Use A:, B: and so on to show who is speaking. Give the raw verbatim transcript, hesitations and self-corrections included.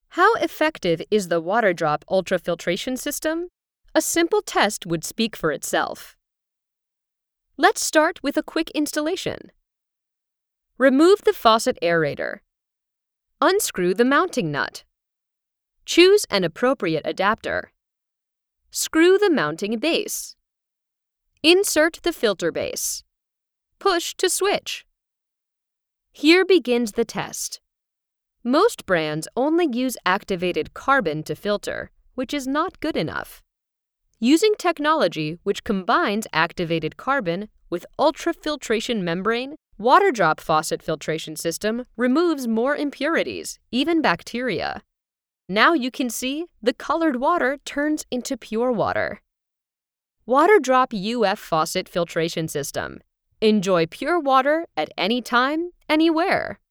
A: How effective is the WaterDrop ultrafiltration system? A simple test would speak for itself. Let's start with a quick installation. Remove the faucet aerator. Unscrew the mounting nut. Choose an appropriate adapter. Screw the mounting base. Insert the filter base. Push to switch. Here begins the test. Most brands only use activated carbon to filter, which is not good enough. Using technology which combines activated carbon with ultrafiltration membrane, WaterDrop faucet filtration system removes more impurities, even bacteria. Now you can see the colored water turns into pure water. WaterDrop U F faucet filtration system. Enjoy pure water at any time, anywhere.